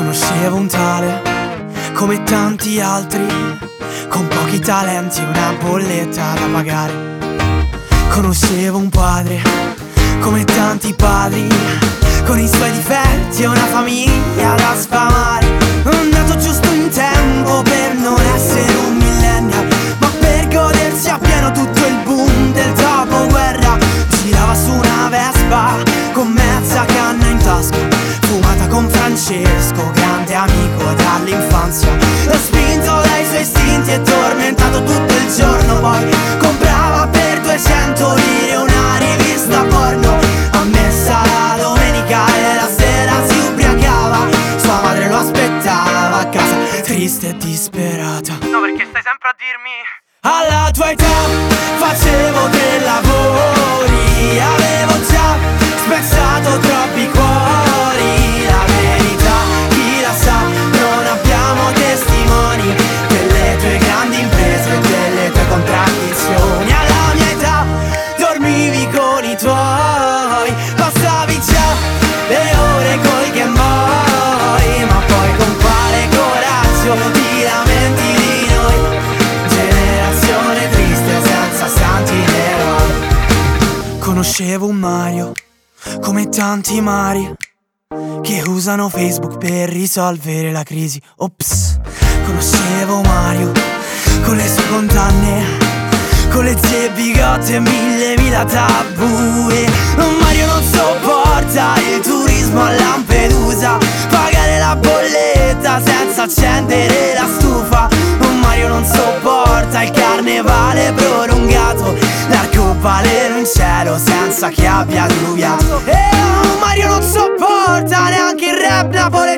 Conoscevo un tale, come tanti altri, con pochi talenti e una bolletta da pagare. Conoscevo un padre, come tanti padri, con i suoi difetti e una famiglia da sfamare. Nato giusto in tempo per non essere un millennial, ma per godersi appieno tutto il boom del dopoguerra. Girava su una Vespa con mezza canna in tasca, fumata con Francesco, grande amico dall'infanzia. Spinto dai suoi istinti e tormentato tutto il giorno, poi comprava per 200 lire una rivista porno. A messa la domenica e la sera si ubriacava, sua madre lo aspettava a casa, triste e disperata. No, perché stai sempre a dirmi: alla tua età facevo 3 lavori, avevo già spezzato troppi cuori. La verità, chi la sa, non abbiamo testimoni delle tue grandi imprese e delle tue contraddizioni. Alla mia età dormivi con i tuoi, passavi già le ore coi Game Boy, ma poi con quale coraggio ti lamenti di noi? Generazione triste senza santi eroi. Conoscevo un Mario, come tanti Mari, che usano Facebook per risolvere la crisi. Ops. Conoscevo Mario, con le sue condanne, con le zie bigotte e mille tabù. E Mario non sopporta il turismo a Lampedusa, pagare la bolletta senza accendere la stufa. Mario non sopporta il carnevale prolungato, l'arcobaleno in cielo senza che abbia diluvia. E Mario non sopporta neanche il rap napoletano,